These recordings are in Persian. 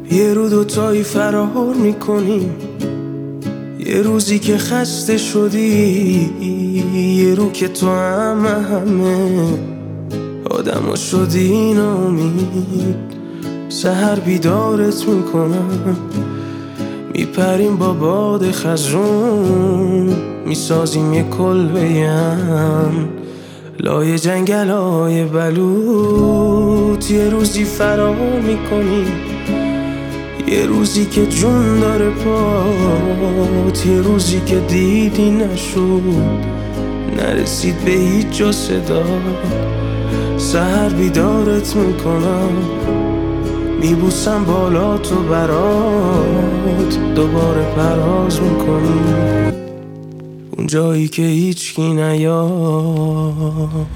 یه رو دوتایی فرار میکنیم، یه روزی که خسته شدی، یه رو که تو همه آدمو شدی ناامید. سحر بیدارت میکنم، میپریم با باد خزرون، میسازیم یه کلبه‌ام لای جنگلای بلوط. یه روزی فرار میکنیم، یه روزی که جون داره پات، یه روزی که دیدی نشد، نرسید به هیچ جا صدا. سحر بیدارت میکنم، میبوسم بالا تو برات، دوباره پرواز میکنیم اون جایی که هیچکی نیاد.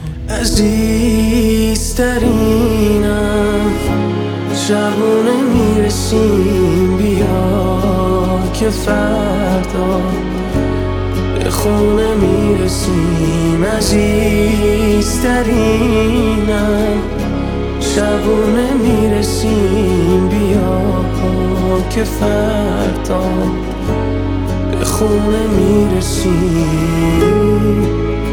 عزیزترینم شبونه میرسیم، بیا که فردا به خونه میرسیم. عزیزترینم شبونه میرسیم، بیا که فردا به خونه میرسیم.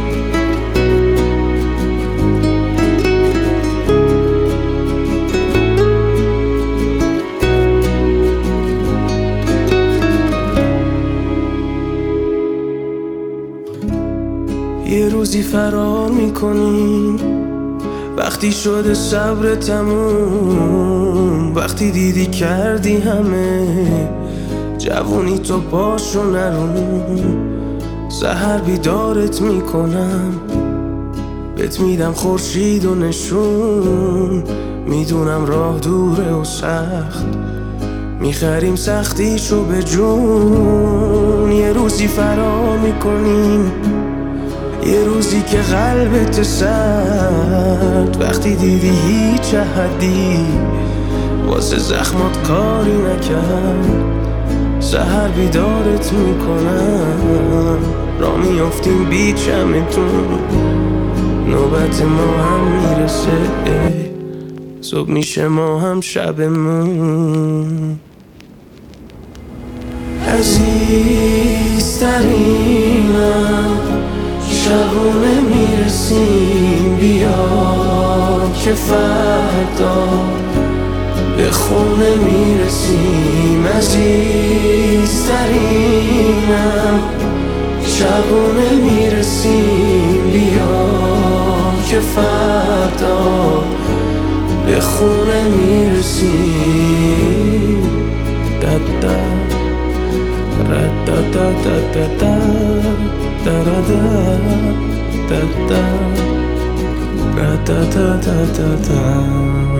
یه روزی فرار میکنیم، وقتی شده صبر تموم، وقتی دیدی کردی همه جوونی تو پاشو نرون. سحر بیدارت میکنم، بهت میدم خورشید و نشون، میدونم راه دوره و سخت، میخریم سختیشو به جون. یه روزی فرار میکنیم، یه روزی که قلبت سرد، وقتی دیدی هیچ احدی واسه زخمات کاری نکرد. سحر بیدارت میکنم، را میافتیم بی چمتون، نوبت ما هم میرسه، صبح میشه ما هم شبمون. عزیزترینم شبونه میرسیم، بیا که فردا به خونه میرسیم. عزیزترینم شبونه میرسیم، بیا که فردا به خونه میرسیم. دادا ردادادادادا da da da da da da da da da